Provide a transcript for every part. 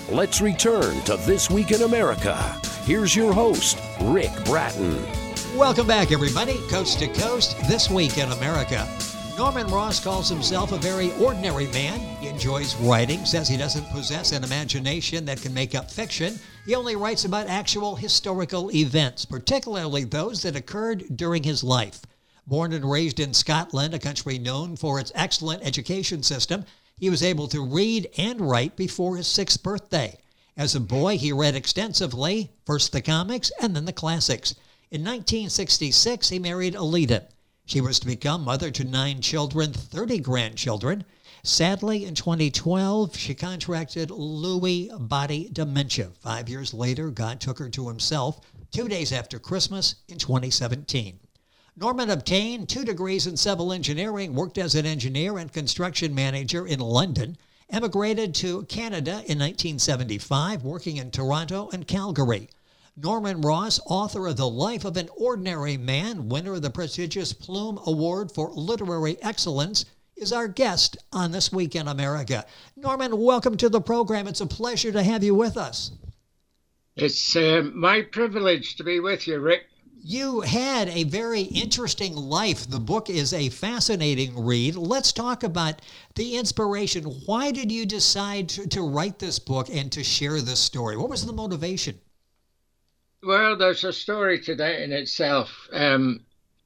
Let's return to This Week in America. Here's your host, Rick Bratton. Welcome back, everybody. Coast to Coast, This Week in America. Norman Ross calls himself a very ordinary man. He enjoys writing, says he doesn't possess an imagination that can make up fiction. He only writes about actual historical events, particularly those that occurred during his life. Born and raised in Scotland, a country known for its excellent education system, he was able to read and write before his 6th birthday. As a boy, he read extensively, first the comics and then the classics. In 1966, he married Alida. She was to become mother to 9 children, 30 grandchildren. Sadly, in 2012, she contracted Lewy body dementia. 5 years later, God took her to himself 2 days after Christmas in 2017. Norman obtained 2 degrees in civil engineering, worked as an engineer and construction manager in London, emigrated to Canada in 1975, working in Toronto and Calgary. Norman Ross, author of The Life of an Ordinary Man, winner of the prestigious Plume Award for Literary Excellence, is our guest on This Week in America. Norman, welcome to the program. It's a pleasure to have you with us. It's my privilege to be with you, Rick. You had a very interesting life. The book is a fascinating read. Let's talk about the inspiration. Why did you decide to write this book and to share this story? What was the motivation? Well, there's a story to that in itself. In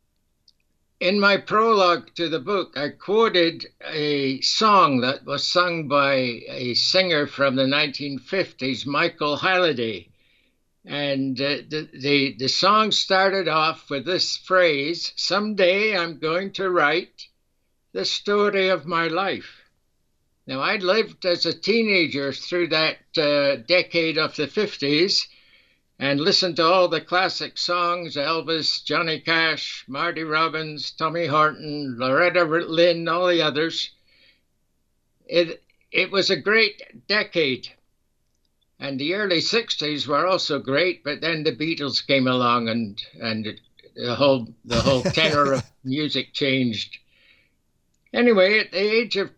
my prologue to the book, I quoted a song that was sung by a singer from the 1950s, Michael Halliday. And the song started off with this phrase, "Someday I'm going to write the story of my life." Now, I'd lived as a teenager through that decade of the 50s, and listened to all the classic songs, Elvis, Johnny Cash, Marty Robbins, Tommy Horton, Loretta Lynn, all the others. It was a great decade. And the early 60s were also great, but then the Beatles came along and the whole tenor of music changed. Anyway, at the age of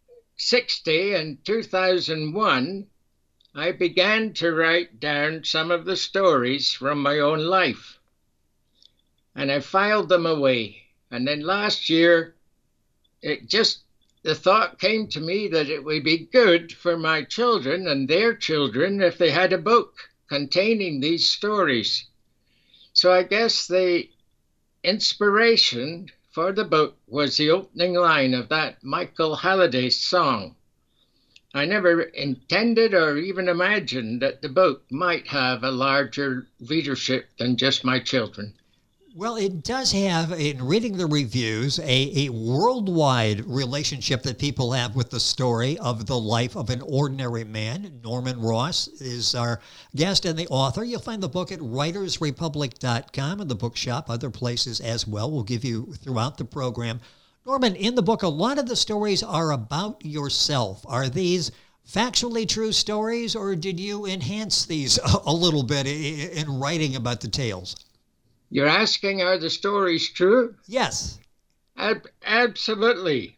60 in 2001, I began to write down some of the stories from my own life. And I filed them away. And then last year, the thought came to me that it would be good for my children and their children if they had a book containing these stories. So I guess the inspiration for the book was the opening line of that Michael Halliday song. I never intended or even imagined that the book might have a larger readership than just my children. Well, it does have, in reading the reviews, a worldwide relationship that people have with the story of the life of an ordinary man. Norman Ross is our guest and the author. You'll find the book at writersrepublic.com and the bookshop, other places as well. We'll give you throughout the program. Norman, in the book, a lot of the stories are about yourself. Are these factually true stories, or did you enhance these a little bit in writing about the tales? You're asking, are the stories true? Yes. Absolutely.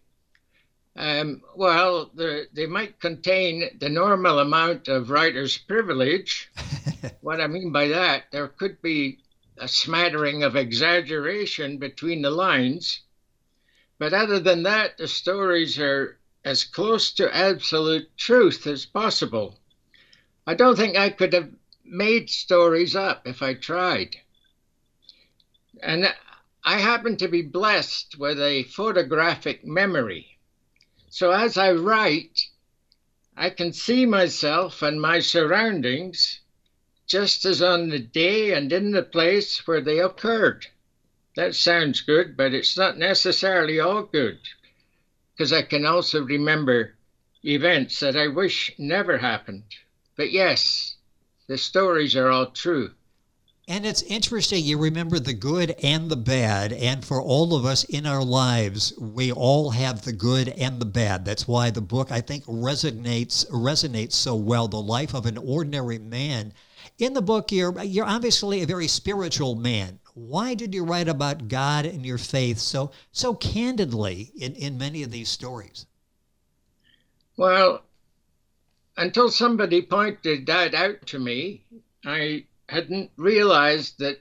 Well, they might contain the normal amount of writer's privilege. What I mean by that, there could be a smattering of exaggeration between the lines. But other than that, the stories are as close to absolute truth as possible. I don't think I could have made stories up if I tried. And I happen to be blessed with a photographic memory. So as I write, I can see myself and my surroundings just as on the day and in the place where they occurred. That sounds good, but it's not necessarily all good, because I can also remember events that I wish never happened. But yes, the stories are all true. And it's interesting, you remember the good and the bad, and for all of us in our lives, we all have the good and the bad. That's why the book, I think, resonates so well, The Life of an Ordinary Man. In the book, you're obviously a very spiritual man. Why did you write about God and your faith so candidly in many of these stories? Well, until somebody pointed that out to me, I hadn't realized that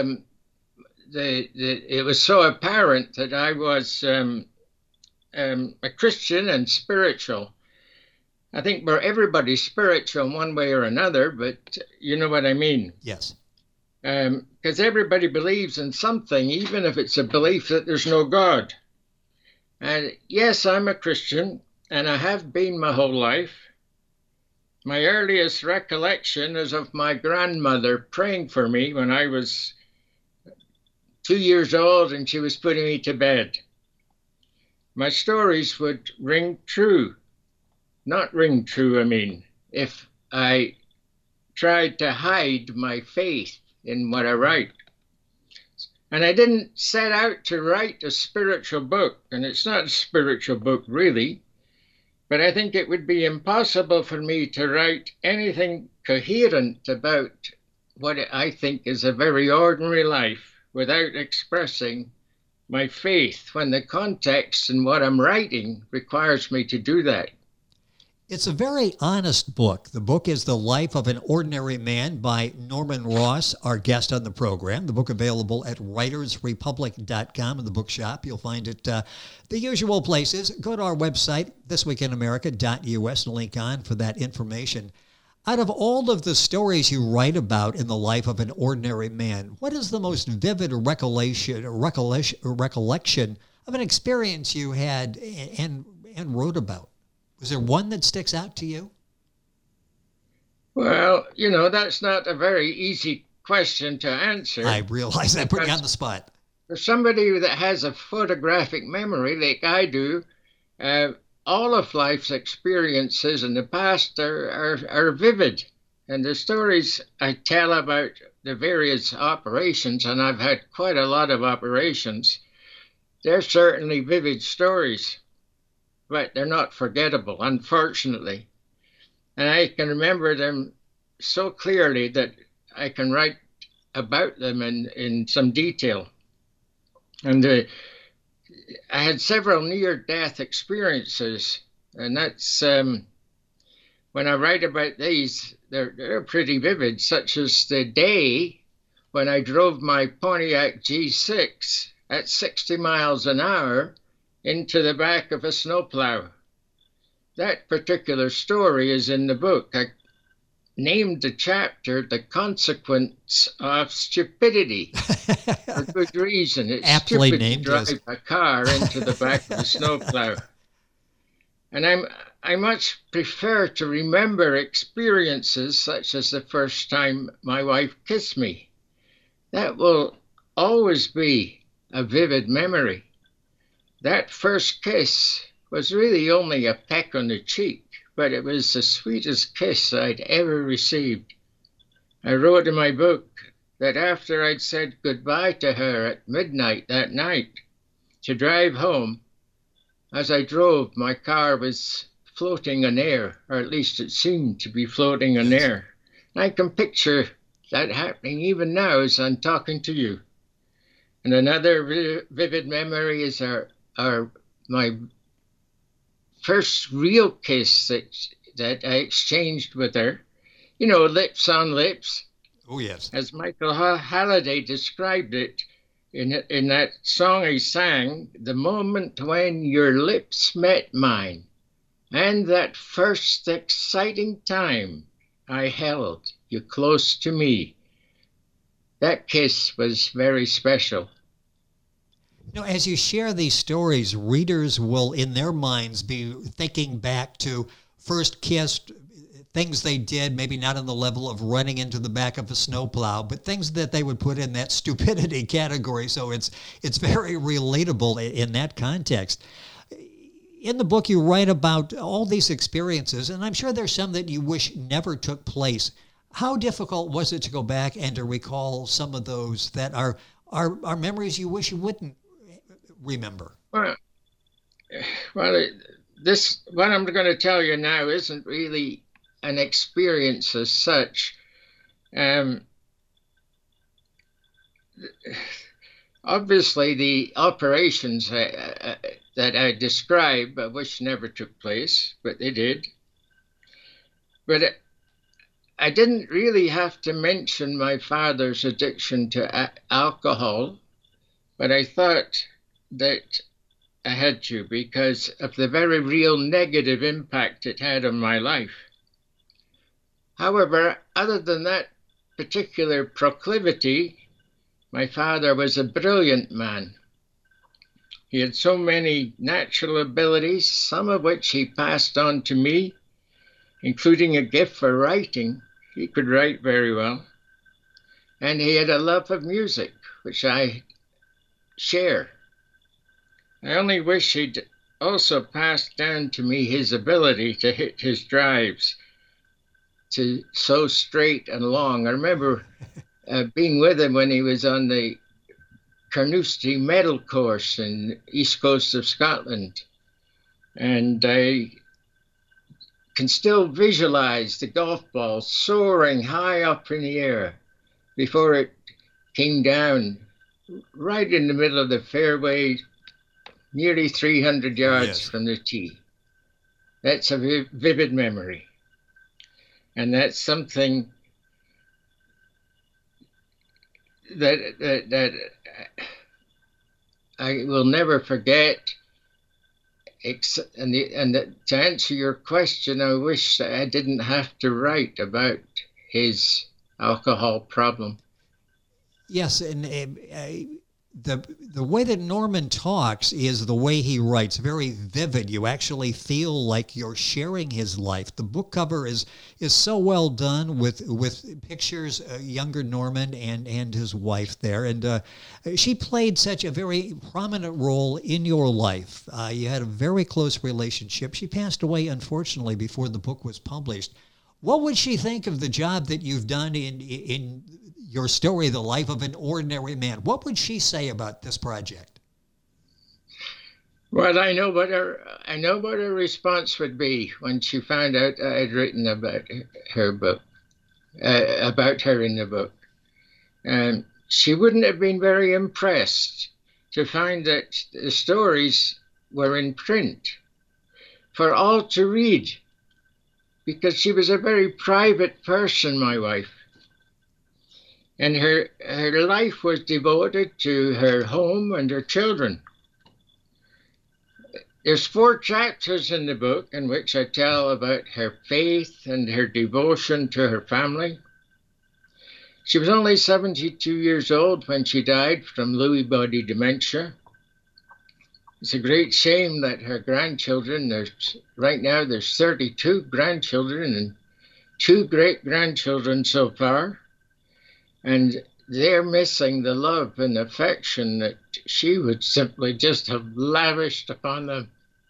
it was so apparent that I was a Christian and spiritual. I think everybody's spiritual in one way or another, but you know what I mean. Yes. Because everybody believes in something, even if it's a belief that there's no God. And yes, I'm a Christian, and I have been my whole life. My earliest recollection is of my grandmother praying for me when I was 2 years old and she was putting me to bed. My stories would ring true. Not ring true, I mean, if I tried to hide my faith in what I write. And I didn't set out to write a spiritual book, and it's not a spiritual book really, but I think it would be impossible for me to write anything coherent about what I think is a very ordinary life without expressing my faith when the context and what I'm writing requires me to do that. It's a very honest book. The book is The Life of an Ordinary Man by Norman Ross, our guest on the program. The book available at writersrepublic.com in the bookshop. You'll find it the usual places. Go to our website, thisweekinamerica.us, and link on for that information. Out of all of the stories you write about in the life of an ordinary man, what is the most vivid recollection of an experience you had and wrote about? Was there one that sticks out to you? Well, you know, that's not a very easy question to answer. I realize that put you on the spot. For somebody that has a photographic memory like I do, all of life's experiences in the past are vivid. And the stories I tell about the various operations, and I've had quite a lot of operations, they're certainly vivid stories. But they're not forgettable, unfortunately. And I can remember them so clearly that I can write about them in some detail. And I had several near-death experiences, and that's when I write about these, they're pretty vivid, such as the day when I drove my Pontiac G6 at 60 miles an hour into the back of a snowplow. That particular story is in the book. I named the chapter The Consequence of Stupidity for good reason. It's aptly stupid named, to drive a car into the back of a snowplow. And I much prefer to remember experiences such as the first time my wife kissed me. That will always be a vivid memory. That first kiss was really only a peck on the cheek, but it was the sweetest kiss I'd ever received. I wrote in my book that after I'd said goodbye to her at midnight that night to drive home, as I drove, my car was floating on air, or at least it seemed to be floating on air. I can picture that happening even now as I'm talking to you. And another vivid memory is my first real kiss that I exchanged with her. You know, lips on lips. Oh, yes. As Michael Halliday described it in that song he sang, the moment when your lips met mine, and that first exciting time I held you close to me. That kiss was very special. You know, as you share these stories, readers will, in their minds, be thinking back to first kiss, things they did, maybe not on the level of running into the back of a snowplow, but things that they would put in that stupidity category. So it's very relatable in that context. In the book, you write about all these experiences, and I'm sure there's some that you wish never took place. How difficult was it to go back and to recall some of those that are memories you wish you wouldn't remember? Well, this what I'm going to tell you now isn't really an experience as such. Obviously, the operations that I describe, I wish never took place, but they did. But I didn't really have to mention my father's addiction to alcohol, but I thought that I had to because of the very real negative impact it had on my life. However, other than that particular proclivity, my father was a brilliant man. He had so many natural abilities, some of which he passed on to me, including a gift for writing. He could write very well. And he had a love of music, which I share. I only wish he'd also passed down to me his ability to hit his drives to so straight and long. I remember being with him when he was on the Carnoustie medal course in the east coast of Scotland. And I can still visualize the golf ball soaring high up in the air before it came down right in the middle of the fairway, nearly 300 yards from the tee. That's a vivid memory. And that's something that I will never forget. To answer your question, I wish that I didn't have to write about his alcohol problem. Yes, and the way that Norman talks is the way he writes, very vivid. You actually feel like you're sharing his life. The book cover is so well done with pictures, younger Norman and his wife there. And she played such a very prominent role in your life. You had a very close relationship. She passed away, unfortunately, before the book was published. What would she think of the job that you've done in your story, The Life of an Ordinary Man? What would she say about this project? Well, I know what her response would be when she found out I had written about her book, about her in the book. She wouldn't have been very impressed to find that the stories were in print for all to read, because she was a very private person, my wife. And her life was devoted to her home and her children. There's 4 chapters in the book in which I tell about her faith and her devotion to her family. She was only 72 years old when she died from Lewy body dementia. It's a great shame that her grandchildren, right now there's 32 grandchildren and 2 great-grandchildren so far. And they're missing the love and affection that she would simply just have lavished upon them.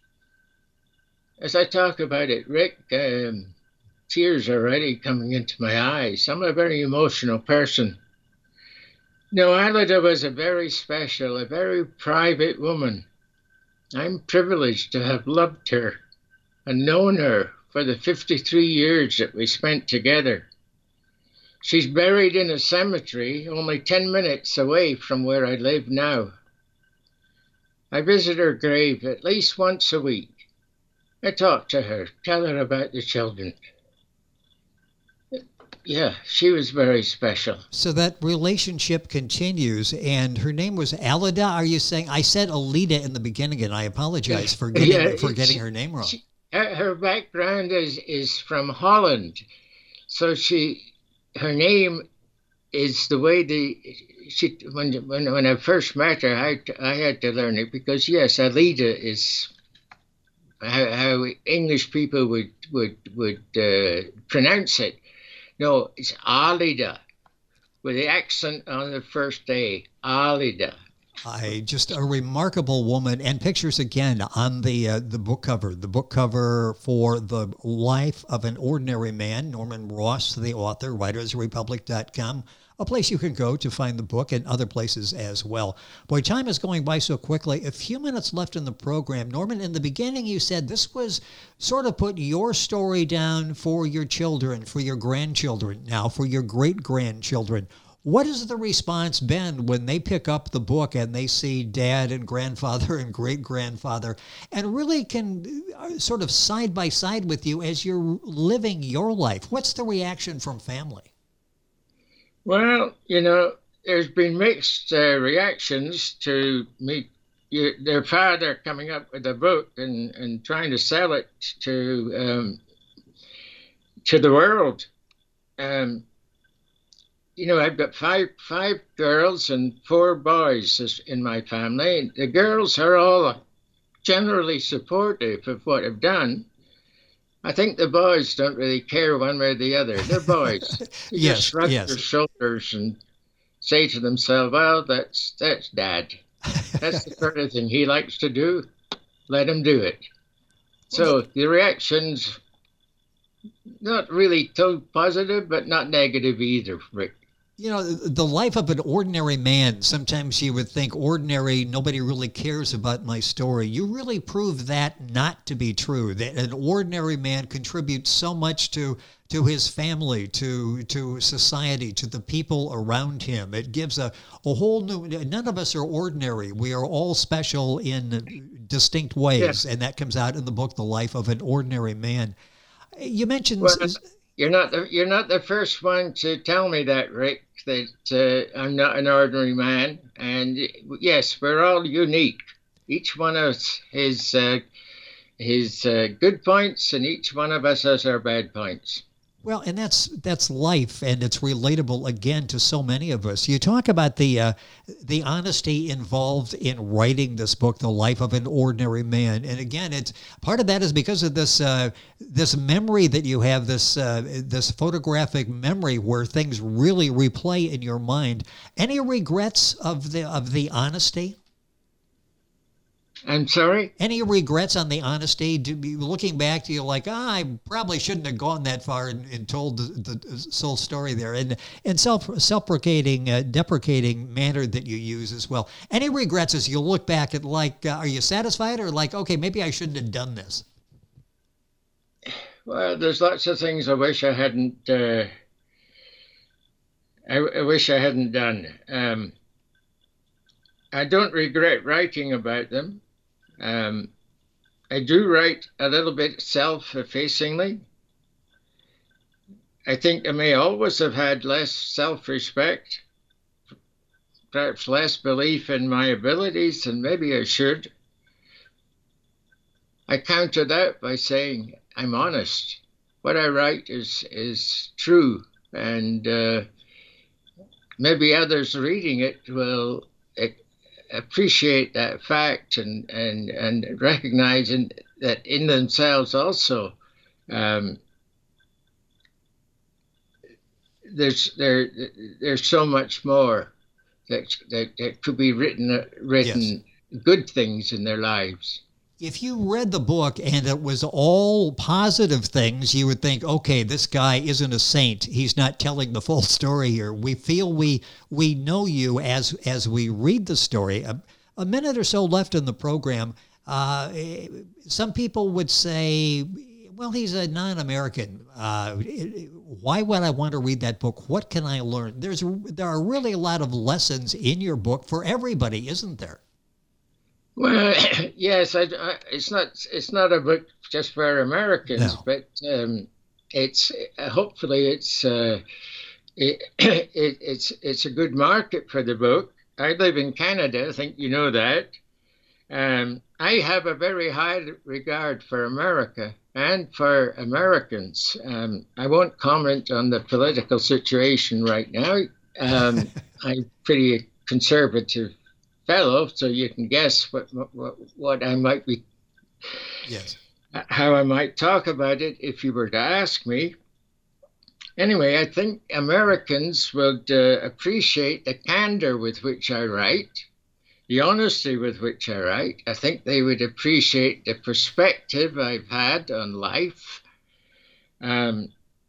As I talk about it, Rick, tears are already coming into my eyes. I'm a very emotional person. No, Alida was a very special, a very private woman. I'm privileged to have loved her and known her for the 53 years that we spent together. She's buried in a cemetery only 10 minutes away from where I live now. I visit her grave at least once a week. I talk to her, tell her about the children. Yeah, she was very special. So that relationship continues, and her name was Alida. Are you saying? I said Alida in the beginning, and I apologize for getting her name wrong. Her background is from Holland, so her name is the way when I first met her, I had to learn it because yes, Alida is how English people would pronounce it. No, it's Alida, with the accent on the first A, Alida. Just a remarkable woman, and pictures again on the book cover. The book cover for The Life of an Ordinary Man, Norman Ross, the author, writersrepublic.com, a place you can go to find the book and other places as well. Boy, time is going by so quickly. A few minutes left in the program. Norman, in the beginning you said this was sort of put your story down for your children, for your grandchildren, now for your great-grandchildren. What has the response been when they pick up the book and they see dad and grandfather and great-grandfather and really can sort of side by side with you as you're living your life? What's the reaction from family? Well, there's been mixed reactions to me, their father coming up with a book and trying to sell it to the world. I've got five girls and 4 boys in my family. The girls are all generally supportive of what I've done. I think the boys don't really care one way or the other. They're boys. They Yes, just shrug yes. their shoulders and say to themselves, "Well, that's Dad. That's the sort of thing he likes to do. Let him do it." So the reactions, not really too positive, but not negative either, Rick. The life of an ordinary man, sometimes you would think ordinary, nobody really cares about my story. You really prove that not to be true, that an ordinary man contributes so much to his family, to society, to the people around him. It gives a whole new, none of us are ordinary. We are all special in distinct ways, Yeah. and that comes out in the book, The Life of an Ordinary Man. You mentioned... Well, you're not the first one to tell me that, Rick, that I'm not an ordinary man. And yes, we're all unique. Each one of us has his good points, and each one of us has our bad points. Well, and that's life, and it's relatable again to so many of us. You talk about the honesty involved in writing this book, The Life of an Ordinary Man, and again, it's part of that is because of this memory that you have, this photographic memory where things really replay in your mind. Any regrets of the honesty? I'm sorry? Any regrets on the honesty? Looking back to you like, I probably shouldn't have gone that far and told the whole story there. And self-deprecating manner that you use as well. Any regrets as you look back at are you satisfied or okay, maybe I shouldn't have done this? Well, there's lots of things I wish I hadn't. I wish I hadn't done. I don't regret writing about them. I do write a little bit self-effacingly. I think I may always have had less self-respect, perhaps less belief in my abilities than maybe I should. I counter that by saying I'm honest. What I write is true, and maybe others reading it will appreciate that fact and recognizing that in themselves also there's so much more that could be written Yes. good things in their lives. If you read the book and it was all positive things, you would think, okay, this guy isn't a saint. He's not telling the full story here. We feel we know you as we read the story. A minute or so left in the program. Some people would say, well, he's a non-American. Why would I want to read that book? What can I learn? There are really a lot of lessons in your book for everybody, isn't there? Well, yes, it's not a book just for Americans, No. but it's hopefully it's a good market for the book. I live in Canada. I think you know that. I have a very high regard for America and for Americans. I won't comment on the political situation right now. I'm pretty conservative fellow, so you can guess what I might be, Yes. how I might talk about it if you were to ask me. Anyway, I think Americans would appreciate the candor with which I write, the honesty with which I write. I think they would appreciate the perspective I've had on life. My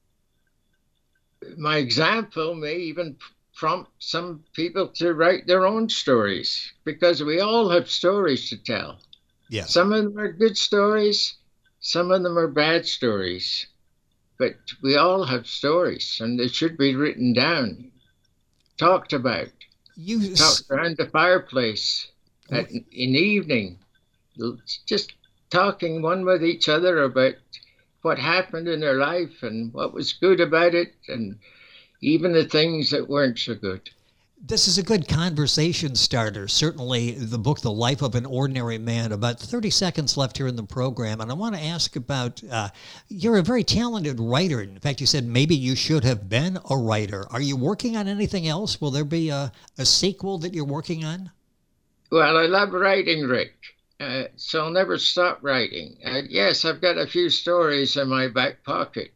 example may even prompt some people to write their own stories, because we all have stories to tell. Yes. Some of them are good stories, some of them are bad stories, but we all have stories and they should be written down. talked about. Talked around the fireplace in the evening, just talking one with each other about what happened in their life and what was good about it, and even the things that weren't so good. This is a good conversation starter. Certainly the book, The Life of an Ordinary Man. About 30 seconds left here in the program. And I want to ask about, you're a very talented writer. In fact, you said maybe you should have been a writer. Are you working on anything else? Will there be a sequel that you're working on? Well, I love writing, Rick. So I'll never stop writing. Yes, I've got a few stories in my back pocket.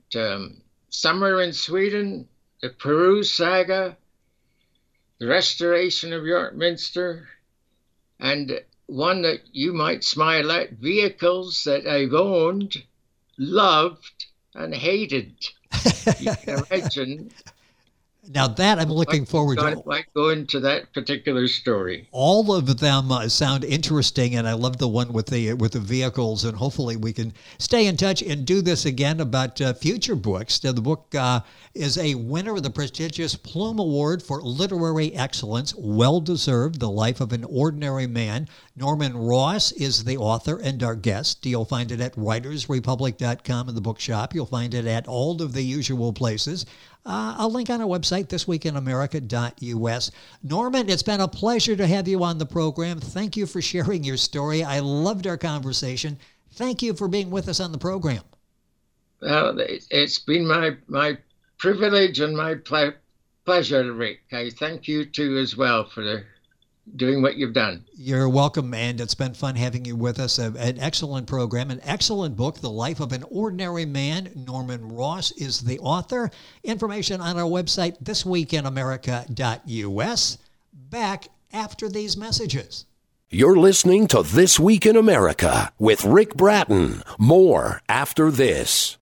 Summer in Sweden, the Peru Saga, the restoration of York Minster, and one that you might smile at, vehicles that I've owned, loved, and hated. You can imagine. Now that I'm looking forward to. I might go into that particular story. All of them sound interesting, and I love the one with the vehicles. And hopefully we can stay in touch and do this again about future books. Now, the book is a winner of the prestigious Plume Award for Literary Excellence, well deserved. The Life of an Ordinary Man. Norman Ross is the author and our guest. You'll find it at writersrepublic.com in the bookshop. You'll find it at all of the usual places. I'll link on our website, thisweekinamerica.us. Norman, it's been a pleasure to have you on the program. Thank you for sharing your story. I loved our conversation. Thank you for being with us on the program. Well, it's been my privilege and my pleasure, Rick. I thank you too as well for doing what you've done. You're welcome, and it's been fun having you with us. An excellent program, an excellent book, The Life of an Ordinary Man. Norman Ross is the author. Information on our website, thisweekinamerica.us. Back after these messages. You're listening to This Week in America with Rick Bratton. More after this.